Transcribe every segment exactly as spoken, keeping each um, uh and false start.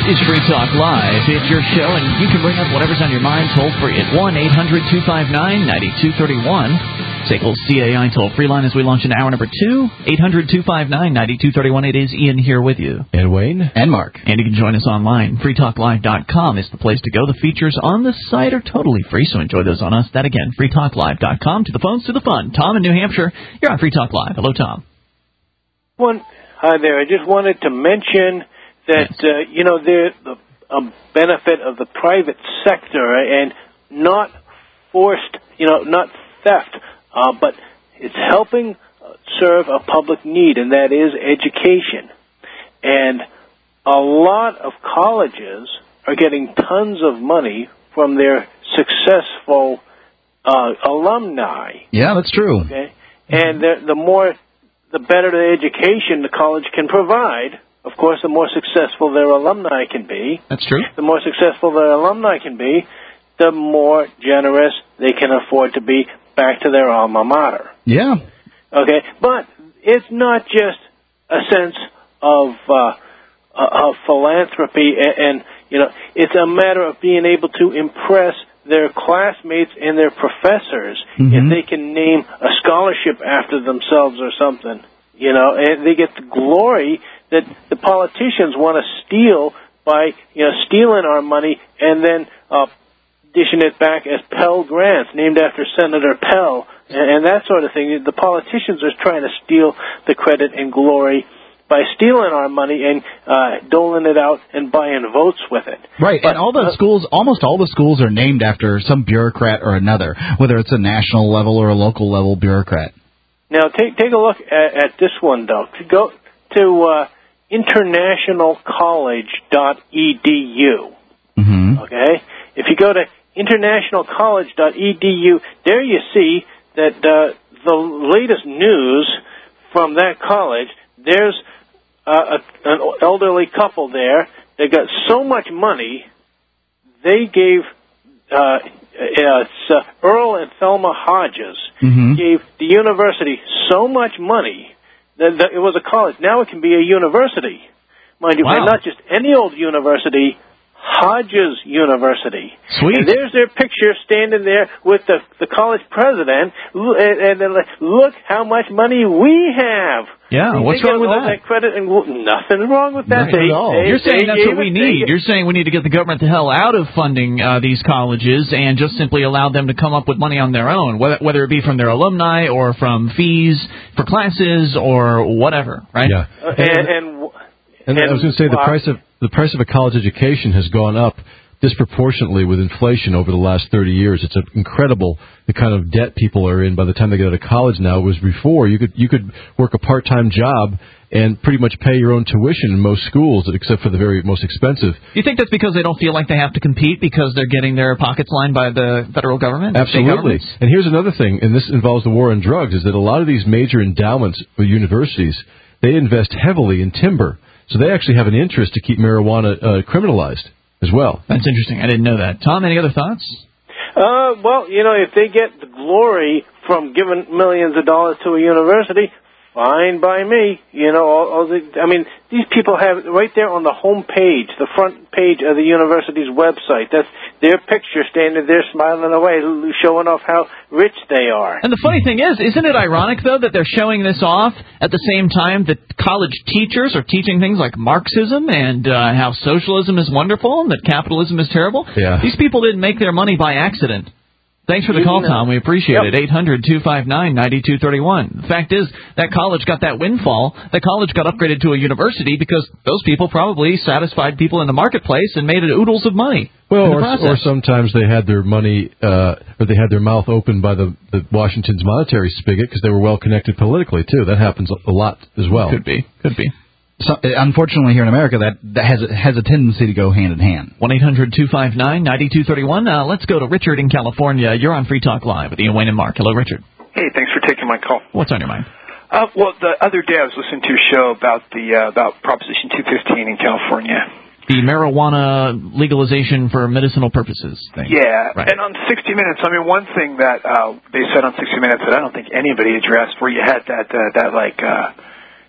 is Free Talk Live. It's your show, and you can bring up whatever's on your mind toll-free at one eight hundred two five nine nine two three one. S A C L's C A I toll-free line as we launch into hour number two. eight hundred two five nine nine two three one. It is Ian here with you. And Wayne. And Mark. And you can join us online. free talk live dot com is the place to go. The features on the site are totally free, so enjoy those on us. That again, free talk live dot com. To the phones, to the fun. Tom in New Hampshire, you're on Free Talk Live. Hello, Tom. One, hi there. I just wanted to mention that, yes. uh, you know, there's a benefit of the private sector and not forced, you know, not theft, uh, but it's helping serve a public need, and that is education. And a lot of colleges are getting tons of money from their successful uh, alumni. Yeah, that's true. Okay, and the, the more, the better the education the college can provide. Of course, the more successful their alumni can be. That's true. The more successful their alumni can be, the more generous they can afford to be back to their alma mater. Yeah. Okay, but it's not just a sense of uh, of philanthropy, and, and you know, it's a matter of being able to impress their classmates and their professors mm-hmm. if they can name a scholarship after themselves or something. You know, and they get the glory that the politicians want to steal by, you know, stealing our money and then uh, dishing it back as Pell Grants, named after Senator Pell, and, and that sort of thing. The politicians are trying to steal the credit and glory by stealing our money and uh, doling it out and buying votes with it. Right, but, and all the uh, schools, almost all the schools are named after some bureaucrat or another, whether it's a national level or a local level bureaucrat. Now, take take a look at, at this one, though. Go to uh, international college dot e d u. Mm-hmm. Okay? If you go to international college dot e d u, there you see that uh, the latest news from that college, there's uh, a, an elderly couple there. They got so much money, they gave... Uh, it's uh, Earl and Thelma Hodges mm-hmm. gave the university so much money that, that it was a college. Now it can be a university, mind you, wow. and not just any old university, Hodges University. Sweet. And there's their picture standing there with the the college president, and, and they're like, look how much money we have. Yeah, and what's wrong with that? that credit and nothing wrong with that. Nothing they, at all. They, You're saying they that's what we it, need. They, You're saying we need to get the government the hell out of funding uh, these colleges and just simply allow them to come up with money on their own, whether, whether it be from their alumni or from fees for classes or whatever, right? Yeah. Uh, and, and, and, and I was going to say the uh, price of the price of a college education has gone up disproportionately with inflation over the last thirty years. It's incredible the kind of debt people are in by the time they get out of college now. It was before you could you could work a part-time job and pretty much pay your own tuition in most schools, except for the very most expensive. You think that's because they don't feel like they have to compete because they're getting their pockets lined by the federal government? Absolutely. And here's another thing, and this involves the war on drugs, is that a lot of these major endowments for universities, they invest heavily in timber. So they actually have an interest to keep marijuana uh, criminalized as well. That's interesting. I didn't know that. Tom, any other thoughts? Uh, well, you know, if they get the glory from giving millions of dollars to a university, fine by me. You know, all, all the, I mean, these people have right there on the home page, the front page of the university's website. That's their picture standing there smiling away, showing off how rich they are. And the funny thing is, isn't it ironic, though, that they're showing this off at the same time that college teachers are teaching things like Marxism and uh, how socialism is wonderful and that capitalism is terrible? Yeah. These people didn't make their money by accident. Thanks for the call, Tom. We appreciate yep. it. eight hundred two five nine nine two three one. The fact is, that college got that windfall. That college got upgraded to a university because those people probably satisfied people in the marketplace and made it oodles of money. Well, or, or sometimes they had their money, uh, or they had their mouth opened by the, the Washington's monetary spigot because they were well connected politically, too. That happens a lot as well. Could be. Could be. So, unfortunately, here in America, that, that has has a tendency to go hand in hand. one eight hundred two five nine nine two three one. Uh, let's go to Richard in California. You're on Free Talk Live with Ian Wayne and Mark. Hello, Richard. Hey, thanks for taking my call. What's on your mind? Uh, well, the other day I was listening to a show about the uh, about Proposition two fifteen in California. The marijuana legalization for medicinal purposes thing. Yeah, right. And on sixty minutes, I mean, one thing that uh, they said on sixty minutes that I don't think anybody addressed, where you had that uh, that like. Uh,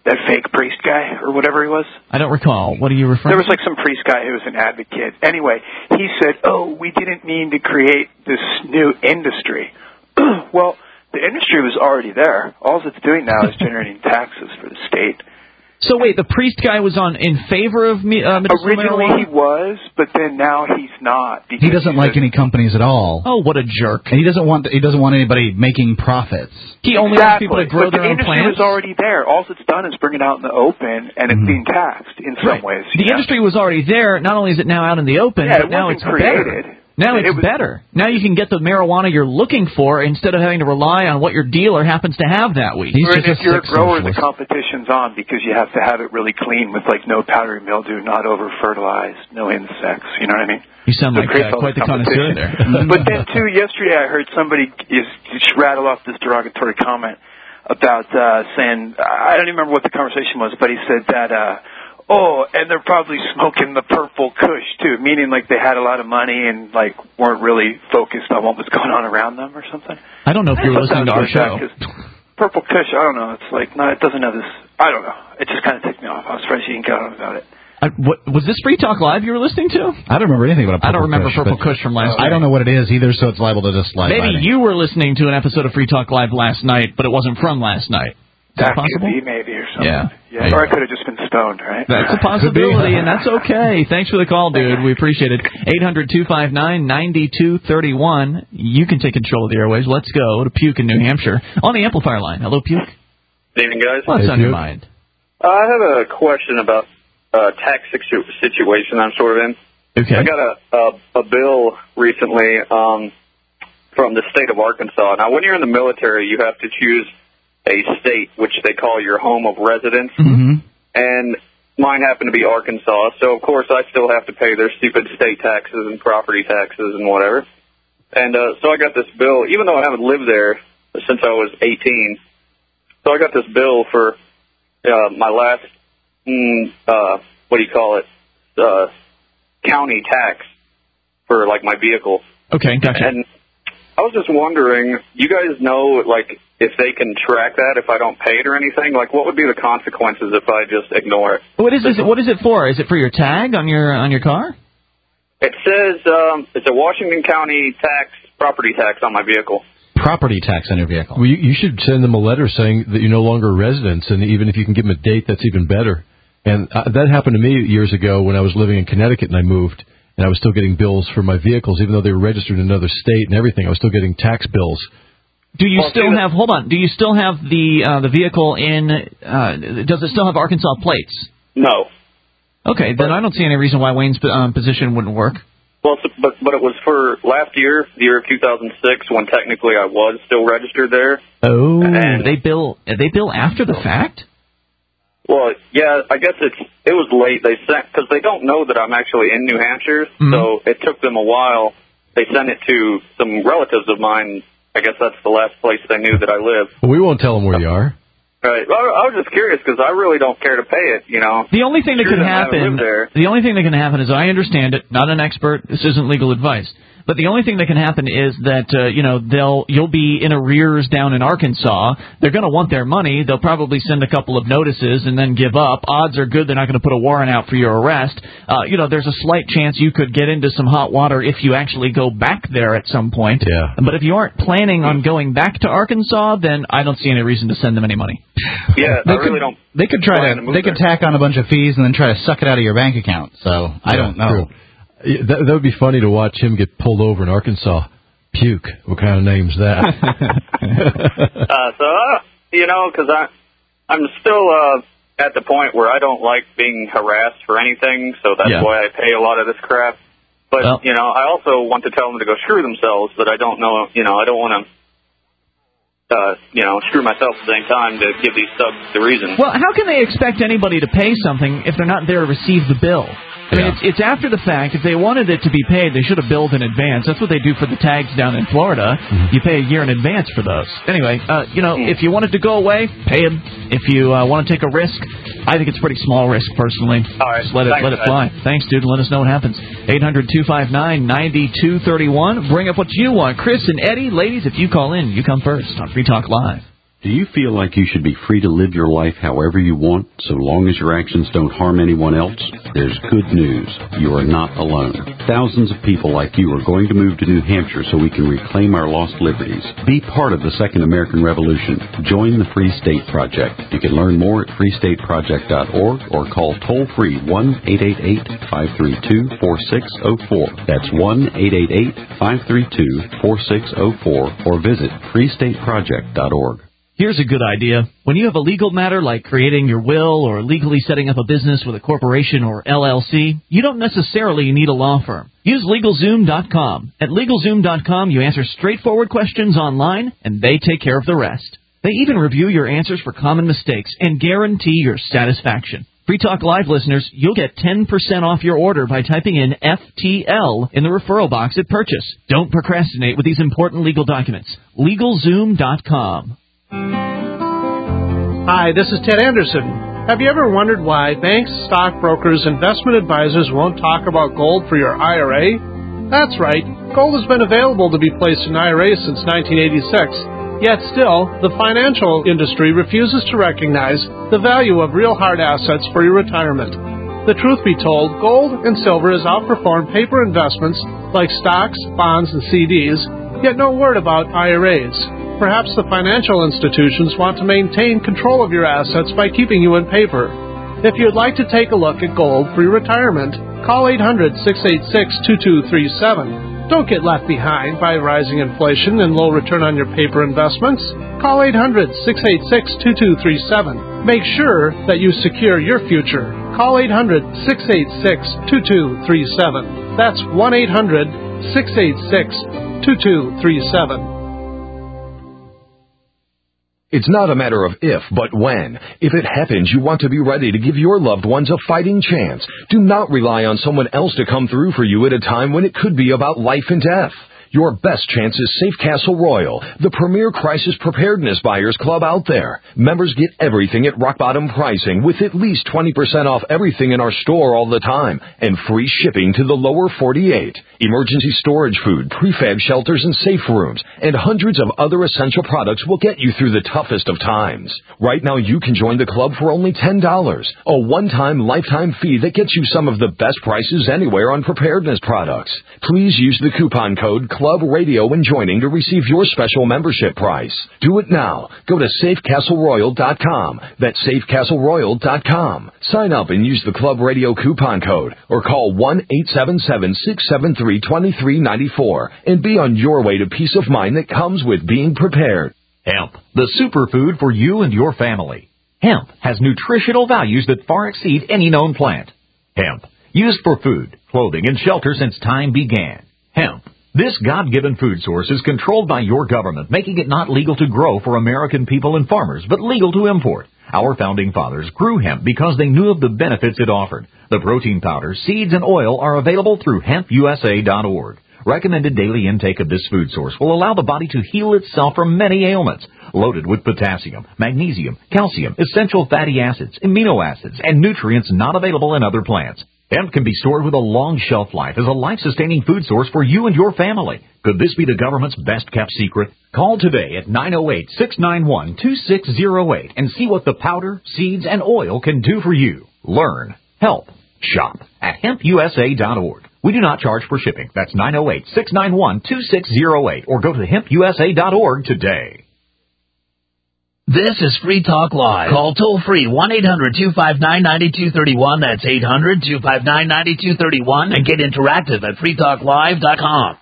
that fake priest guy or whatever he was? I don't recall. What are you referring There was to? like some priest guy who was an advocate. Anyway, he said, oh, we didn't mean to create this new industry. Well, the industry was already there. All it's doing now is generating taxes for the state. So wait, the priest guy was on in favor of me, uh, medicinal Originally marijuana? he was, but then now he's not. He doesn't like any companies at all. Oh, what a jerk! And he doesn't want he doesn't want anybody making profits. He only wants people to grow but their the own industry plants. was already there. All it's done is bring it out in the open, and it's Mm-hmm. being taxed in some Right. ways. The you know? industry was already there. Not only is it now out in the open, Yeah, but it now wasn't it's created. better. Now it's It was- better. Now you can get the marijuana you're looking for instead of having to rely on what your dealer happens to have that week. He's Or just if a you're a sick grower, the socialist. competition's on because you have to have it really clean with like no powdery mildew, not over fertilized, no insects. You know what I mean? You sound So like it creates uh, all quite this the connoisseur competition. there. But then too, yesterday I heard somebody is just rattle off this derogatory comment about uh saying, I don't even remember what the conversation was, but he said that uh oh, and they're probably smoking the purple kush too, meaning like they had a lot of money and like weren't really focused on what was going on around them or something. I don't know if you were listening to our show. Purple kush, I don't know. It's like no, it doesn't have this. I don't know. It just kind of ticked me off. I was surprised you didn't get on about it. I, what, was this Free Talk Live you were listening to? I don't remember anything about a Purple I don't remember Kush, Purple but Kush from last night. I don't know what it is either, so it's liable to just slide by Maybe me. you were listening to an episode of Free Talk Live last night, but it wasn't from last night. Is that, That possible? could be maybe or something. Yeah. yeah. Or I could have just been stoned, right? That's a possibility, and that's okay. Thanks for the call, dude. We appreciate it. eight hundred two five nine nine two three one. You can take control of the airwaves. Let's go to Puke in New Hampshire on the amplifier line. Hello, Puke. Good evening, guys. What's Hey, on your Puke. mind? Uh, I have a question about a tax situ- situation I'm sort of in. Okay. I got a, a, a bill recently um, from the state of Arkansas. Now, when you're in the military, you have to choose a state which they call your home of residence. Mm-hmm. And mine happened to be Arkansas, so of course I still have to pay their stupid state taxes and property taxes and whatever. And uh, so I got this bill, even though I haven't lived there since I was eighteen. So I got this bill for uh, my last, mm, uh, what do you call it, uh, county tax for like my vehicle. Okay, gotcha. And I was just wondering, you guys know, like, if they can track that if I don't pay it or anything? Like, what would be the consequences if I just ignore it? What is this? What is it for? Is it for your tag on your on your car? It says um, it's a Washington County tax, property tax on my vehicle. Property tax on your vehicle. Well, you, you should send them a letter saying that you're no longer a resident, and even if you can give them a date, that's even better. And uh, that happened to me years ago when I was living in Connecticut and I moved, and I was still getting bills for my vehicles, even though they were registered in another state and everything. I was still getting tax bills. Do you Well, still see, have? Hold on. Do you still have the uh, the vehicle in? Uh, does it still have Arkansas plates? No. Okay, then I don't see any reason why Wayne's um, position wouldn't work. Well, so, but but it was for last year, the year of two thousand six, when technically I was still registered there. Oh, And- they bill they bill after the fact. Well, yeah, I guess it's it was late. They sent because they don't know that I'm actually in New Hampshire, Mhm. so it took them a while. They sent it to some relatives of mine. I guess that's the last place they knew that I live. Well, we won't tell them where you are. Right. Well, I was just curious because I really don't care to pay it. You know. The only thing that Sure, can I haven't happen, lived there. the only thing that can happen is, I understand it, not an expert, this isn't legal advice, but the only thing that can happen is that, uh, you know, they'll, you'll be in arrears down in Arkansas. They're going to want their money. They'll probably send a couple of notices and then give up. Odds are good they're not going to put a warrant out for your arrest. Uh, you know, there's a slight chance you could get into some hot water if you actually go back there at some point. Yeah. But if you aren't planning on going back to Arkansas, then I don't see any reason to send them any money. Yeah, They I really could, don't. They could try plan to. to move They could there. tack on a bunch of fees and then try to suck it out of your bank account. So I don't know. True. Yeah, That, that would be funny to watch him get pulled over in Arkansas. Puke. What kind of name's that? Uh, so uh, you know, because I I'm still uh, at the point where I don't like being harassed for anything, so that's Yeah. why I pay a lot of this crap. But Well- you know, I also want to tell them to go screw themselves, but I don't know. You know, I don't want to. Uh, you know, screw myself at the same time to give these subs the reason. Well, how can they expect anybody to pay something if they're not there to receive the bill? I mean, Yeah. it's, it's after the fact. If they wanted it to be paid, they should have billed in advance. That's what they do for the tags down in Florida. You pay a year in advance for those. Anyway, uh, you know, if you want it to go away, pay them. If you uh, want to take a risk, I think it's a pretty small risk, personally. All right. Just let it, Thanks, let it guys. fly. Thanks, dude. Let us know what happens. eight hundred two five nine nine two three one. Bring up what you want. Chris and Eddie, ladies, if you call in, you come first on Free Talk Live. Do you feel like you should be free to live your life however you want, so long as your actions don't harm anyone else? There's good news. You are not alone. Thousands of people like you are going to move to New Hampshire so we can reclaim our lost liberties. Be part of the Second American Revolution. Join the Free State Project. You can learn more at free state project dot org or call toll-free one eight eight eight, five three two, four six zero four. That's one eight eight eight, five three two, four six zero four or visit free state project dot org. Here's a good idea. When you have a legal matter like creating your will or legally setting up a business with a corporation or L L C, you don't necessarily need a law firm. Use LegalZoom dot com. At LegalZoom dot com, you answer straightforward questions online, and they take care of the rest. They even review your answers for common mistakes and guarantee your satisfaction. Free Talk Live listeners, you'll get ten percent off your order by typing in F T L in the referral box at purchase. Don't procrastinate with these important legal documents. LegalZoom dot com. Hi, this is Ted Anderson. Have you ever wondered why banks, stockbrokers, investment advisors won't talk about gold for your I R A? That's right. Gold has been available to be placed in I R As since nineteen eighty-six. Yet still, the financial industry refuses to recognize the value of real hard assets for your retirement. The truth be told, gold and silver has outperformed paper investments like stocks, bonds, and C Ds, yet no word about I R As. Perhaps the financial institutions want to maintain control of your assets by keeping you in paper. If you'd like to take a look at gold for your retirement, call eight hundred, six eight six, two two three seven. Don't get left behind by rising inflation and low return on your paper investments. Call eight hundred, six eight six, two two three seven. Make sure that you secure your future. Call eight hundred, six eight six, two two three seven. That's one eight hundred, six eight six, two two three seven. It's not a matter of if, but when. If it happens, you want to be ready to give your loved ones a fighting chance. Do not rely on someone else to come through for you at a time when it could be about life and death. Your best chance is Safe Castle Royal, the premier crisis preparedness buyers club out there. Members get everything at rock bottom pricing with at least twenty percent off everything in our store all the time and free shipping to the lower forty-eight. Emergency storage food, prefab shelters and safe rooms, and hundreds of other essential products will get you through the toughest of times. Right now you can join the club for only ten dollars, a one-time lifetime fee that gets you some of the best prices anywhere on preparedness products. Please use the coupon code Club Radio when joining to receive your special membership price. Do it now. Go to safe castle royal dot com. That's safe castle royal dot com. Sign up and use the Club Radio coupon code or call one eight seven seven, six seven three, two three nine four and be on your way to peace of mind that comes with being prepared. Hemp, the superfood for you and your family. Hemp has nutritional values that far exceed any known plant. Hemp, used for food, clothing, and shelter since time began. Hemp. This God-given food source is controlled by your government, making it not legal to grow for American people and farmers, but legal to import. Our founding fathers grew hemp because they knew of the benefits it offered. The protein powder, seeds, and oil are available through hemp U S A dot org. Recommended daily intake of this food source will allow the body to heal itself from many ailments. Loaded with potassium, magnesium, calcium, essential fatty acids, amino acids, and nutrients not available in other plants. Hemp can be stored with a long shelf life as a life-sustaining food source for you and your family. Could this be the government's best-kept secret? Call today at nine oh eight, six nine one, two six oh eight and see what the powder, seeds, and oil can do for you. Learn, help, shop at hemp U S A dot org. We do not charge for shipping. That's nine oh eight, six nine one, two six oh eight or go to hemp U S A dot org today. This is Free Talk Live. Call toll-free one eight hundred, two five nine, nine two three one. That's eight hundred, two five nine, nine two three one. And get interactive at free talk live dot com.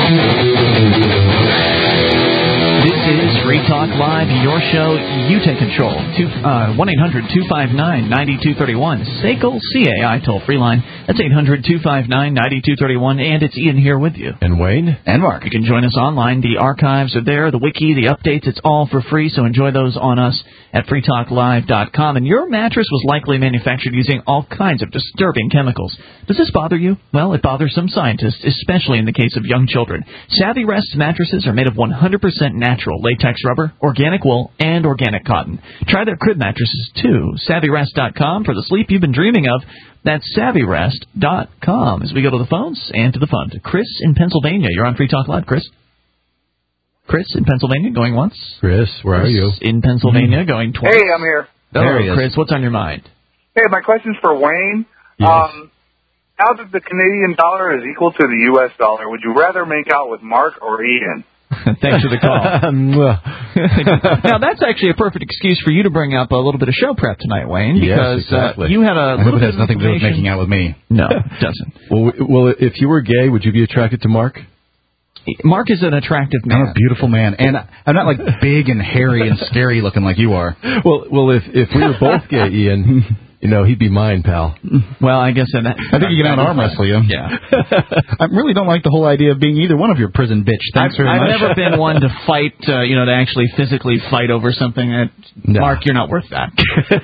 This is Free Talk Live, your show. You take control. one eight hundred, two five nine, nine two three one. S A C L C A I toll-free line. That's eight hundred, two five nine, nine two three one. And it's Ian here with you. And Wayne. And Mark. You can join us online. The archives are there, the wiki, the updates. It's all for free, so enjoy those on us at free talk live dot com. And your mattress was likely manufactured using all kinds of disturbing chemicals. Does this bother you? Well, it bothers some scientists, especially in the case of young children. Savvy Rest mattresses are made of one hundred percent natural latex rubber, organic wool, and organic cotton. Try their crib mattresses, too. savvy rest dot com for the sleep you've been dreaming of. That's savvy rest dot com. As we go to the phones and to the fun. Chris in Pennsylvania. You're on Free Talk Live, Chris. Chris in Pennsylvania, going once. Chris, where Chris are you? In Pennsylvania, going twice. Hey, I'm here. Hello, Chris. What's on your mind? Hey, my question's for Wayne. Yes. Um, now that the Canadian dollar is equal to the U S dollar, would you rather make out with Mark or Ian? Thanks for the call. Now, that's actually a perfect excuse for you to bring up a little bit of show prep tonight, Wayne, because yes, exactly. uh, you had a I little hope it bit has of nothing to do with information. making out with me. No, it doesn't. Well, well, if you were gay, would you be attracted to Mark? Mark is an attractive man. I'm a beautiful man, and I'm not like big and hairy and scary looking like you are. Well, well, if if we were both gay, Ian, you know, he'd be mine, pal. Well, I guess that. I think you can out arm wrestle you. Yeah. I really don't like the whole idea of being either one of your prison bitch. Thanks I've, very I've much. never been one to fight, uh, you know, to actually physically fight over something. That, No. Mark, you're not worth that.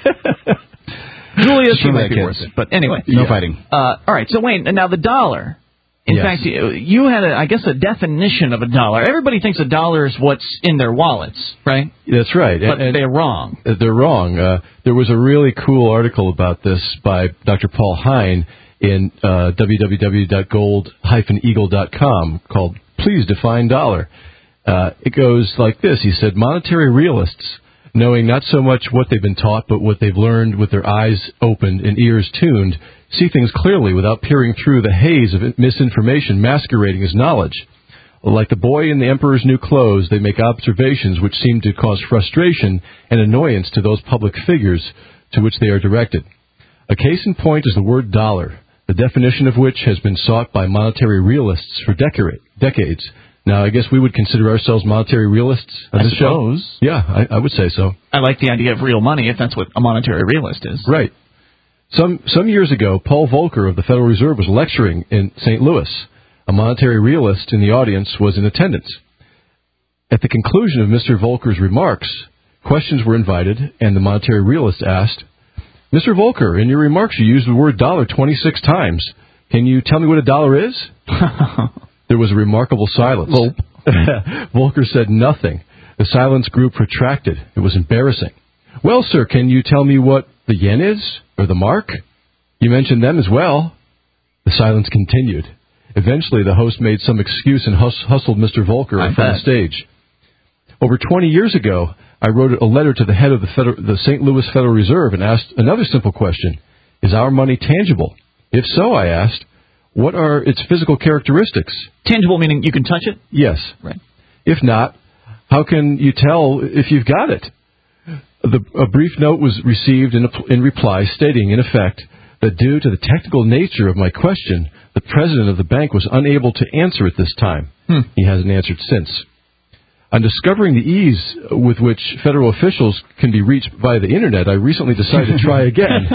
Julius, you Some of might the be kids. worth it. But anyway. No fighting. Uh, all right, so Wayne, now the dollar. In Yes. fact, you, you had, a, I guess, a definition of a dollar. Everybody thinks a dollar is what's in their wallets, right? That's right. But and, they're wrong. and they're wrong. Uh, there was a really cool article about this by Doctor Paul Hine in uh, w w w dot gold dash eagle dot com called Please Define Dollar. Uh, it goes like this. He said, monetary realists, knowing not so much what they've been taught, but what they've learned with their eyes opened and ears tuned, see things clearly without peering through the haze of misinformation masquerading as knowledge. Like the boy in the emperor's new clothes, they make observations which seem to cause frustration and annoyance to those public figures to which they are directed. A case in point is the word dollar, the definition of which has been sought by monetary realists for decade, decades. Now, I guess we would consider ourselves monetary realists on I this suppose. show. Yeah, I, I would say so. I like the idea of real money, if that's what a monetary realist is. Right. Some some years ago, Paul Volcker of the Federal Reserve was lecturing in Saint Louis. A monetary realist in the audience was in attendance. At the conclusion of Mister Volcker's remarks, questions were invited, and the monetary realist asked, Mister Volcker, in your remarks you used the word dollar twenty-six times. Can you tell me what a dollar is? There was a remarkable silence. Volcker said nothing. The silence grew protracted. It was embarrassing. Well, sir, can you tell me what the yen is, or the mark? You mentioned them as well. The silence continued. Eventually, the host made some excuse and hus- hustled Mister Volcker I from bet. the stage. Over twenty years ago, I wrote a letter to the head of the, Feder- the Saint Louis Federal Reserve and asked another simple question. Is our money tangible? If so, I asked, what are its physical characteristics? Tangible meaning you can touch it? Yes. Right. If not, how can you tell if you've got it? The, a brief note was received in, a, in reply stating, in effect, that due to the technical nature of my question, the president of the bank was unable to answer at this time. Hmm. He hasn't answered since. On discovering the ease with which federal officials can be reached via the Internet, I recently decided to try again.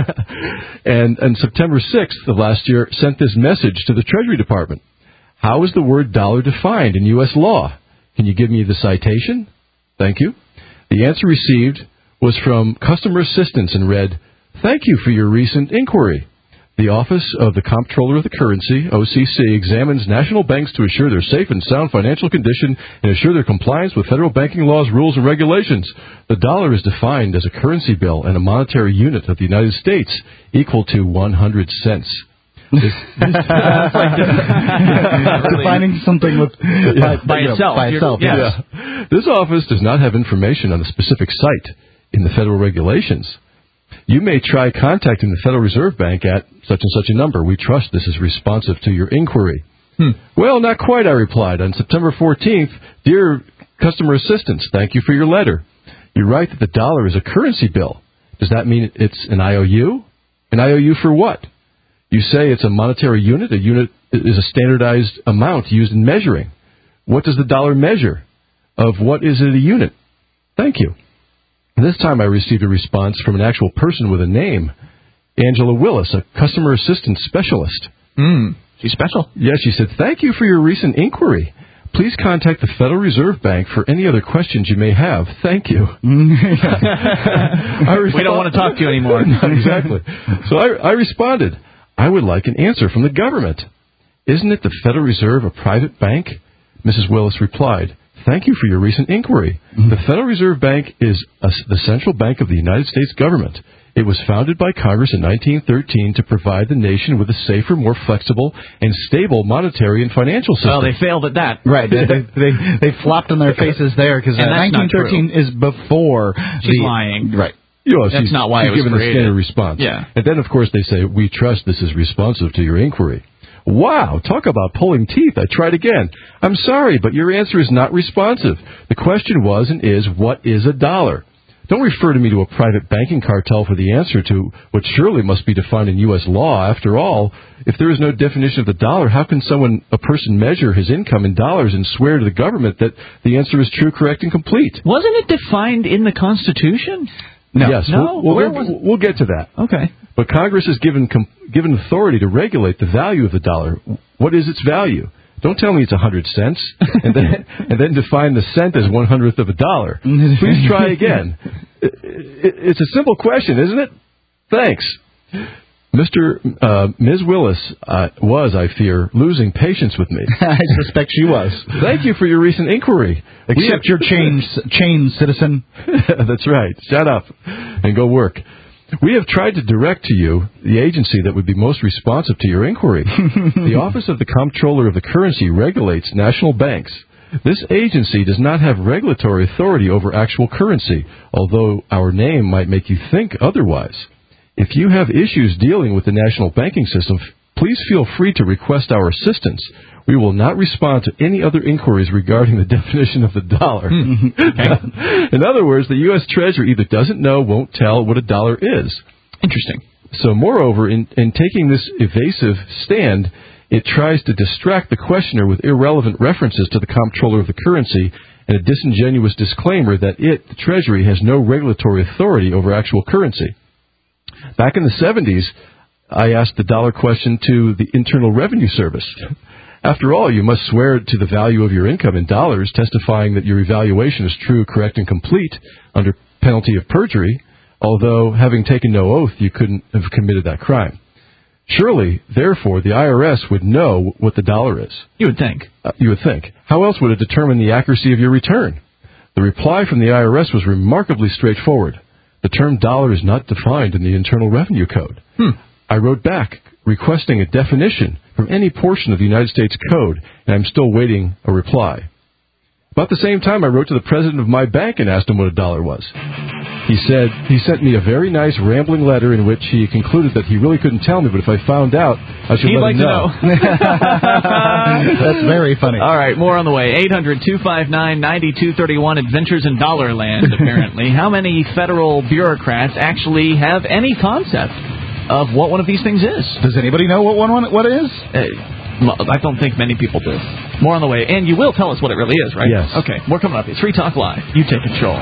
and on September sixth of last year, sent this message to the Treasury Department. How is the word dollar defined in U S law? Can you give me the citation? Thank you. The answer received was from Customer Assistance and read, Thank you for your recent inquiry. The Office of the Comptroller of the Currency, O C C, examines national banks to assure their safe and sound financial condition and assure their compliance with federal banking laws, rules, and regulations. The dollar is defined as a currency bill and a monetary unit of the United States equal to one hundred cents. This, this, Defining something with by, By you know, itself. by You're- itself. yes. yes. Yeah. This office does not have information on the specific site in the federal regulations. You may try contacting the Federal Reserve Bank at such and such a number. We trust this is responsive to your inquiry. Hmm. Well, not quite, I replied. On September fourteenth, Dear Customer Assistance, thank you for your letter. You write that the dollar is a currency bill. Does that mean it's an I O U? An I O U for what? You say it's a monetary unit. A unit is a standardized amount used in measuring. What does the dollar measure? Of what is it a unit? Thank you. This time I received a response from an actual person with a name, Angela Willis, a customer assistance specialist. Hmm. She's special. Yes, she said, thank you for your recent inquiry. Please contact the Federal Reserve Bank for any other questions you may have. Thank you. I We don't want to talk to you anymore. Exactly. So I, I responded, I would like an answer from the government. Isn't it the Federal Reserve a private bank? Missus Willis replied, thank you for your recent inquiry. Mm-hmm. The Federal Reserve Bank is a, the central bank of the United States government. It was founded by Congress in nineteen thirteen to provide the nation with a safer, more flexible, and stable monetary and financial system. Well, they failed at that. Right. They, they, they, they flopped on their faces there because uh, nineteen thirteen is before. She's the, lying. Right. You know, That's she's, not why she's it was given created. a standard response. Yeah. And then, of course, they say, we trust this is responsive to your inquiry. Wow, talk about pulling teeth. I tried again. I'm sorry, but your answer is not responsive. The question was and is, what is a dollar? Don't refer to me to a private banking cartel for the answer to what surely must be defined in U S law. After all, if there is no definition of the dollar, how can someone, a person, measure his income in dollars and swear to the government that the answer is true, correct, and complete? Wasn't it defined in the Constitution? No. Yes, no? we'll, Where we'll, was we'll get to that. Okay. But Congress has given com- given authority to regulate the value of the dollar. What is its value? Don't tell me it's a hundred cents, and then and then define the cent as one hundredth of a dollar. Please try again. It, it, it's a simple question, isn't it? Thanks, Mister Uh, Miz Willis uh, was, I fear, losing patience with me. I suspect she was. Thank you for your recent inquiry. Accept your change, change, citizen. That's right. Shut up and go work. We have tried to direct to you the agency that would be most responsive to your inquiry. The Office of the Comptroller of the Currency regulates national banks. This agency does not have regulatory authority over actual currency, although our name might make you think otherwise. If you have issues dealing with the national banking system, please feel free to request our assistance. We will not respond to any other inquiries regarding the definition of the dollar. In other words, the U S Treasury either doesn't know, won't tell what a dollar is. Interesting. So, moreover, in, in taking this evasive stand, it tries to distract the questioner with irrelevant references to the comptroller of the currency and a disingenuous disclaimer that it, the Treasury, has no regulatory authority over actual currency. Back in the seventies, I asked the dollar question to the Internal Revenue Service. After all, you must swear to the value of your income in dollars, testifying that your evaluation is true, correct, and complete under penalty of perjury, although, having taken no oath, you couldn't have committed that crime. Surely, therefore, the I R S would know what the dollar is. You would think. Uh, you would think. How else would it determine the accuracy of your return? The reply from the I R S was remarkably straightforward. The term dollar is not defined in the Internal Revenue Code. Hmm. I wrote back requesting a definition from any portion of the United States Code, and I'm still waiting a reply. About the same time, I wrote to the president of my bank and asked him what a dollar was. He said he sent me a very nice rambling letter in which he concluded that he really couldn't tell me, but if I found out, I should He'd let like him know. to know. That's very funny. All right, more on the way. eight hundred two five nine nine two three one, Adventures in Dollarland, apparently. How many federal bureaucrats actually have any concept of what one of these things is? Does anybody know what one, one what is? Uh, I don't think many people do. More on the way. And you will tell us what it really is, right? Yes. Okay, more coming up. It's Free Talk Live. You take control.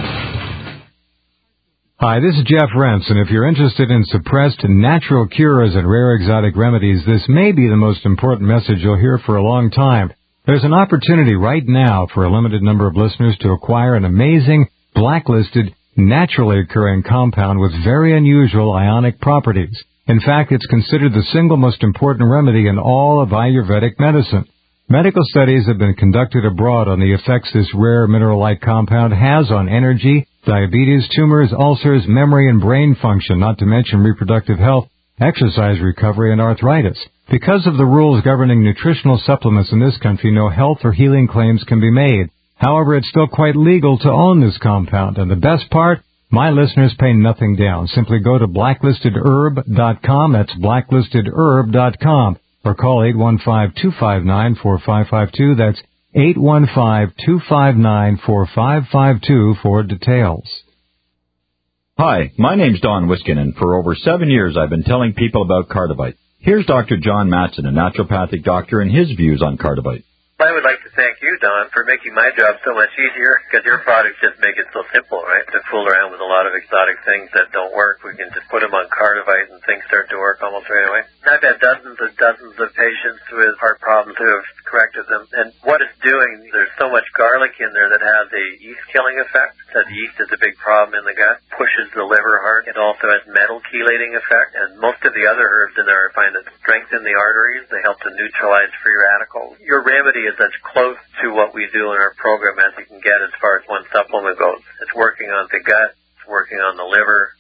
Hi, this is Jeff Rents, and if you're interested in suppressed natural cures and rare exotic remedies, this may be the most important message you'll hear for a long time. There's an opportunity right now for a limited number of listeners to acquire an amazing, blacklisted, naturally occurring compound with very unusual ionic properties. In fact, it's considered the single most important remedy in all of Ayurvedic medicine. Medical studies have been conducted abroad on the effects this rare mineral-like compound has on energy, diabetes, tumors, ulcers, memory and brain function, not to mention reproductive health, exercise recovery, and arthritis. Because of the rules governing nutritional supplements in this country, no health or healing claims can be made. However, it's still quite legal to own this compound, and the best part, my listeners pay nothing down. Simply go to blacklisted herb dot com, that's blacklisted herb dot com, or call eight one five, two five nine, four five five two, that's eight one five, two five nine, four five five two for details. Hi, my name's Don Wiskin, and for over seven years I've been telling people about Cardivite. Here's Doctor John Matson, a naturopathic doctor, and his views on Cardivite. I would like to thank you, Don, for making my job so much easier, because your products just make it so simple, right? To fool around with a lot of exotic things that don't work, we can just put them on Cardivite and things start to work almost right away. I've had dozens and dozens of patients with heart problems who have corrected them, and what it's doing, there's so much garlic in there that has a yeast-killing effect. So the yeast is a big problem in the gut, pushes the liver hard. It also has metal chelating effect, and most of the other herbs in there I find that strengthen the arteries. They help to neutralize free radicals. Your remedy is as close to what we do in our program as you can get as far as one supplement goes. It's working on the gut, it's working on the liver, it's working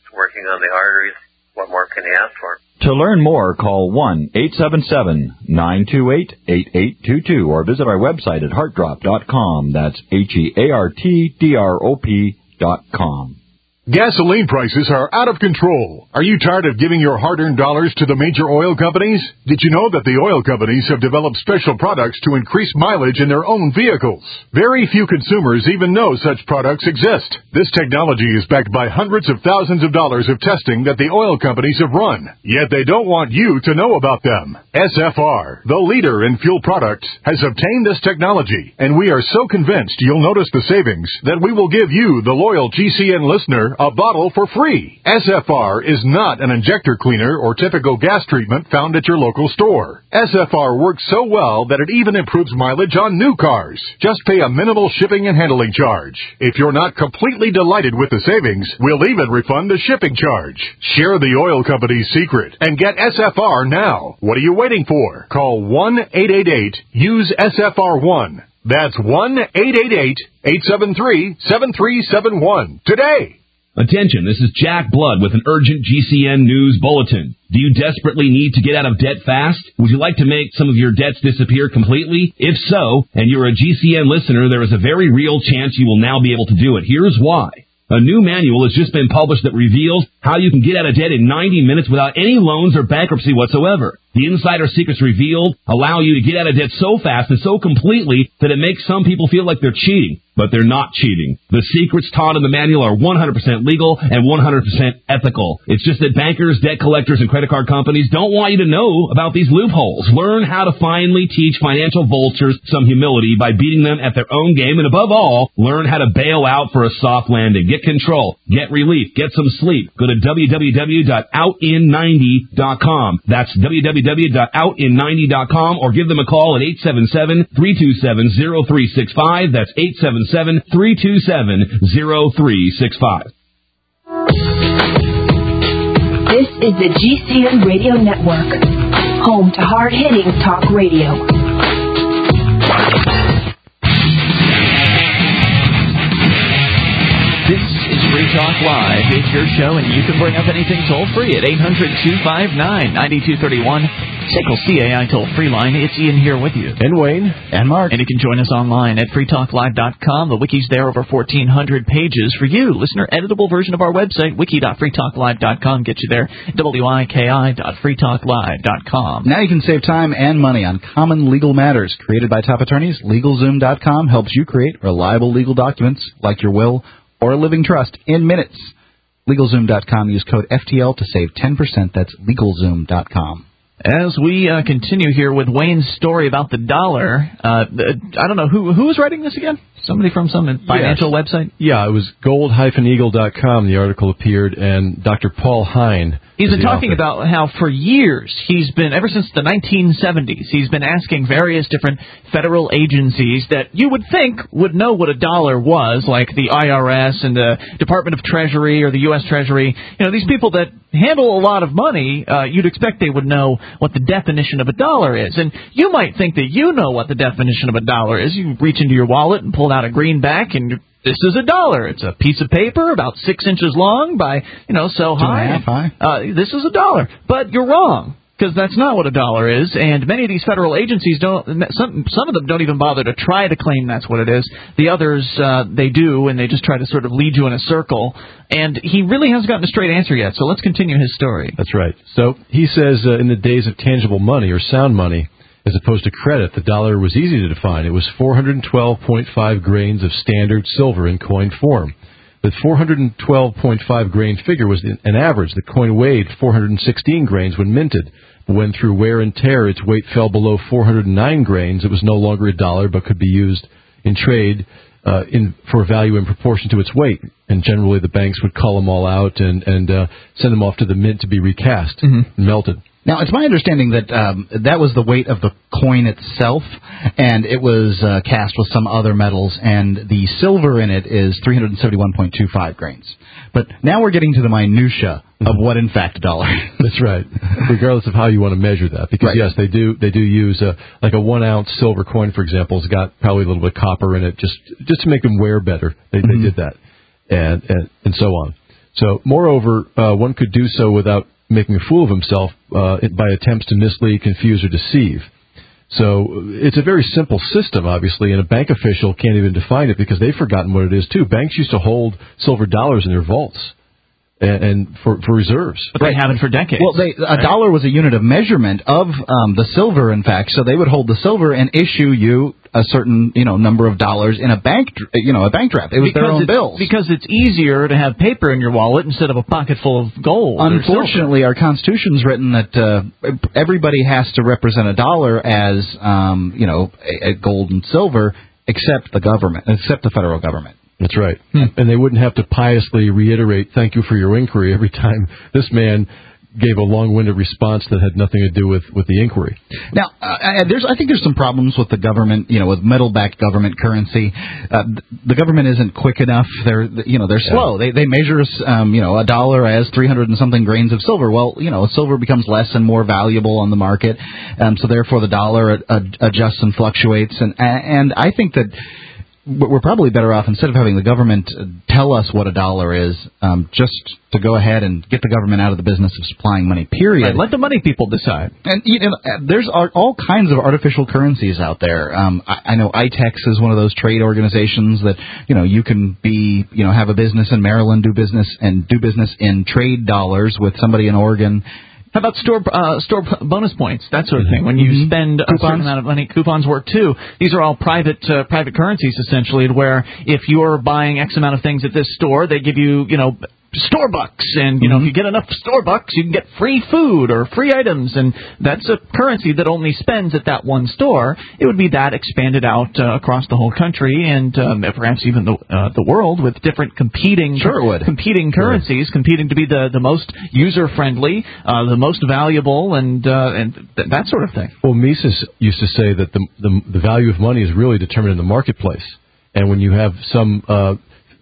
blocking on the arteries. What more can you ask for? To learn more, call one eight seven seven, nine two eight, eight eight two two or visit our website at heart drop dot com. That's H E A R T D R O P dot com. Gasoline prices are out of control. Are you tired of giving your hard-earned dollars to the major oil companies? Did you know that the oil companies have developed special products to increase mileage in their own vehicles? Very few consumers even know such products exist. This technology is backed by hundreds of thousands of dollars of testing that the oil companies have run. Yet they don't want you to know about them. S F R, the leader in fuel products, has obtained this technology, and we are so convinced you'll notice the savings that we will give you, the loyal G C N listener, a bottle for free. S F R is not an injector cleaner or typical gas treatment found at your local store. S F R works so well that it even improves mileage on new cars. Just pay a minimal shipping and handling charge. If you're not completely delighted with the savings, we'll even refund the shipping charge. Share the oil company's secret and get S F R now. What are you waiting for? Call one eight eight eight, use S F R one. That's one eight eight eight, eight seven three, seven three seven one today. Attention, this is Jack Blood with an urgent G C N News Bulletin. Do you desperately need to get out of debt fast? Would you like to make some of your debts disappear completely? If so, and you're a G C N listener, there is a very real chance you will now be able to do it. Here's why. A new manual has just been published that reveals how you can get out of debt in ninety minutes without any loans or bankruptcy whatsoever. The insider secrets revealed allow you to get out of debt so fast and so completely that it makes some people feel like they're cheating. But they're not cheating. The secrets taught in the manual are one hundred percent legal and one hundred percent ethical. It's just that bankers, debt collectors, and credit card companies don't want you to know about these loopholes. Learn how to finally teach financial vultures some humility by beating them at their own game. And above all, learn how to bail out for a soft landing. Get control. Get relief. Get some sleep. Go to w w w dot out in ninety dot com. That's w w w dot out in ninety dot com or give them a call at eight seven seven, three two seven, zero three six five. That's eight seven seven, three two seven, zero three six five. This is the G C N Radio Network, home to hard-hitting talk radio. This is Free Talk Live. It's your show, and you can bring up anything toll-free at eight hundred, two five nine, nine two three one. S A C L C A I toll-free line. It's Ian here with you. And Wayne. And Mark. And you can join us online at free talk live dot com. The wiki's there, over fourteen hundred pages for you. Listener editable version of our website, wiki dot free talk live dot com. Get you there. W I K I dot free talk live dot com. Now you can save time and money on common legal matters. Created by top attorneys, LegalZoom dot com helps you create reliable legal documents like your will or a living trust in minutes. LegalZoom dot com. Use code F T L to save ten percent. That's LegalZoom dot com. As we uh, continue here with Wayne's story about the dollar, uh, I don't know, who who was writing this again? Somebody from some financial yes. website? Yeah, it was gold dash eagle dot com. The article appeared, and Doctor Paul Hein. He's been talking author. about how for years he's been, ever since the nineteen seventies, he's been asking various different federal agencies that you would think would know what a dollar was, like the I R S and the Department of Treasury or the U S Treasury. You know, these people that handle a lot of money, uh, you'd expect they would know what the definition of a dollar is. And you might think that you know what the definition of a dollar is. You reach into your wallet and pull out a greenback, and this is a dollar. It's a piece of paper about six inches long by, you know, so Two high. and a half high. Uh, this is a dollar. But you're wrong, because that's not what a dollar is. And many of these federal agencies don't, some some of them don't even bother to try to claim that's what it is. The others, uh, they do, and they just try to sort of lead you in a circle. And he really hasn't gotten a straight answer yet, so let's continue his story. That's right. So he says uh, in the days of tangible money or sound money, as opposed to credit, the dollar was easy to define. It was four hundred twelve point five grains of standard silver in coin form. The four hundred twelve point five grain figure was an average. The coin weighed four hundred sixteen grains when minted. But when through wear and tear its weight fell below four hundred nine grains, it was no longer a dollar but could be used in trade uh, in for value in proportion to its weight. And generally the banks would call them all out and, and uh, send them off to the mint to be recast Mm-hmm. and melted. Now, it's my understanding that um, that was the weight of the coin itself, and it was uh, cast with some other metals, and the silver in it is three hundred seventy-one point two five grains. But now we're getting to the minutia of what, in fact, a dollar is. That's right, regardless of how you want to measure that. Because, right. yes, they do they do use, a, like a one-ounce silver coin, for example, has got probably a little bit of copper in it just just to make them wear better. They, mm-hmm. they did that, and, and, and so on. So, moreover, uh, one could do so without making a fool of himself uh, by attempts to mislead, confuse, or deceive. So it's a very simple system, obviously, and a bank official can't even define it because they've forgotten what it is, too. Banks used to hold silver dollars in their vaults and, and for, for reserves. But they haven't for decades. Well, they, a right? dollar was a unit of measurement of um, the silver, in fact, so they would hold the silver and issue you a certain, you know, number of dollars in a bank, you know, a bank draft. It was because their own it's, bills. Because it's easier to have paper in your wallet instead of a pocket full of gold. Unfortunately, our Constitution's written that uh, everybody has to represent a dollar as, um, you know, a, a gold and silver, except the government, except the federal government. That's right. Hmm. And they wouldn't have to piously reiterate, thank you for your inquiry, every time this man gave a long-winded response that had nothing to do with, with the inquiry. Now, uh, there's I think there's some problems with the government, you know, with metal-backed government currency. Uh, the government isn't quick enough. They're, you know, they're slow. Yeah. They they measure, um, you know, a dollar as three hundred and something grains of silver. Well, you know, silver becomes less and more valuable on the market, um, so therefore the dollar ad- adjusts and fluctuates. And and I think that we're probably better off, instead of having the government tell us what a dollar is, um, just to go ahead and get the government out of the business of supplying money, period. Right, let the money people decide. And you know, there's all kinds of artificial currencies out there. Um, I, I know I TEX is one of those trade organizations that, you know, you can be, you know, have a business in Maryland, do business and do business in trade dollars with somebody in Oregon. How about store uh, store bonus points, that sort of thing? When you mm-hmm. spend a coupons. certain amount of money, coupons work too. These are all private uh, private currencies, essentially, where if you're buying X amount of things at this store, they give you, you know, store bucks, and you know, mm-hmm. if you get enough store bucks, you can get free food or free items, and that's a currency that only spends at that one store. It would be that expanded out uh, across the whole country, and um, perhaps even the uh, the world, with different competing sure it would. competing currencies, sure. competing to be the the most user friendly, uh, the most valuable, and uh, and th- that sort of thing. Well, Mises used to say that the, the the value of money is really determined in the marketplace, and when you have some uh,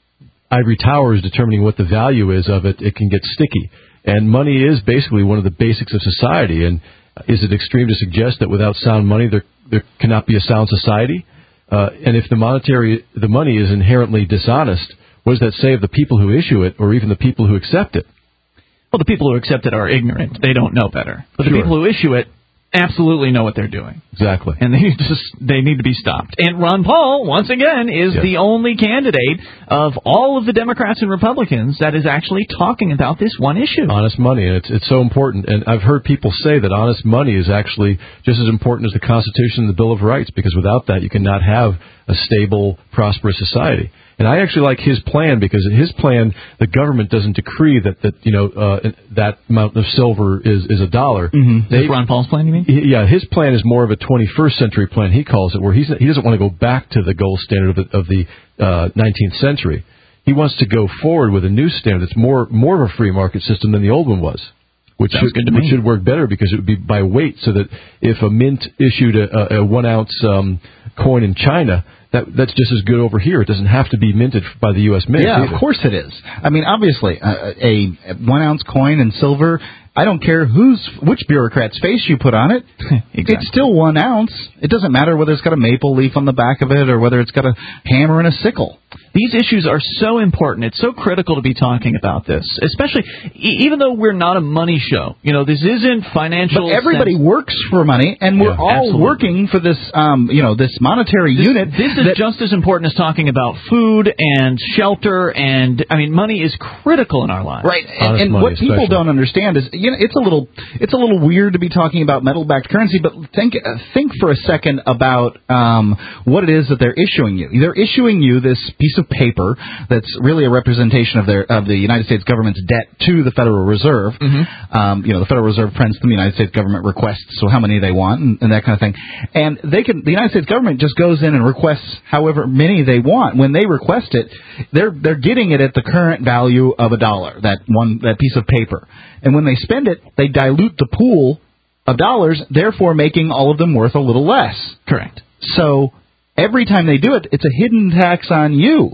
ivory towers determining what the value is of it, it can get sticky. And money is basically one of the basics of society. And is it extreme to suggest that without sound money there there cannot be a sound society? Uh, and if the monetary the money is inherently dishonest, what does that say of the people who issue it, or even the people who accept it? Well, the people who accept it are ignorant; they don't know better. But sure. the people who issue it absolutely know what they're doing. Exactly. And they just they need to be stopped. And Ron Paul, once again, is yes. the only candidate of all of the Democrats and Republicans that is actually talking about this one issue. Honest money. And it's, it's so important. And I've heard people say that honest money is actually just as important as the Constitution and the Bill of Rights, because without that you cannot have a stable, prosperous society. And I actually like his plan, because in his plan, the government doesn't decree that, that you know, uh, that amount of silver is, is a dollar. Mm-hmm. Is Ron Paul's plan, you mean? He, yeah, his plan is more of a twenty-first century plan, he calls it, where he's, he doesn't want to go back to the gold standard of the, of the uh, nineteenth century. He wants to go forward with a new standard that's more, more of a free market system than the old one was. Which should, which should work better, because it would be by weight, so that if a mint issued a, a one ounce um, coin in China, that that's just as good over here. It doesn't have to be minted by the U S Mint. Yeah, either. Of course it is. I mean, obviously, uh, a one ounce coin in silver, I don't care whose which bureaucrat's face you put on it. Exactly. It's still one ounce. It doesn't matter whether it's got a maple leaf on the back of it or whether it's got a hammer and a sickle. These issues are so important. It's so critical to be talking about this, especially e- even though we're not a money show. You know, this isn't financial. But everybody sense. works for money, and we're yeah, all absolutely. working for this, um, you know, this monetary this, unit. This is that, just as important as talking about food and shelter, and I mean, money is critical in our lives. Right, and, and what people don't understand is, you know, it's a little, it's a little weird to be talking about metal-backed currency, but think, uh, think for a second about um, what it is that they're issuing you. They're issuing you this piece of paper that's really a representation of their of the United States government's debt to the Federal Reserve. Mm-hmm. Um, you know, the Federal Reserve prints them, the United States government requests so how many they want and, and that kind of thing. And they can the United States government just goes in and requests however many they want. When they request it, they're they're getting it at the current value of a dollar, that one that piece of paper. And when they spend it, they dilute the pool of dollars, therefore making all of them worth a little less. Correct. So every time they do it, it's a hidden tax on you.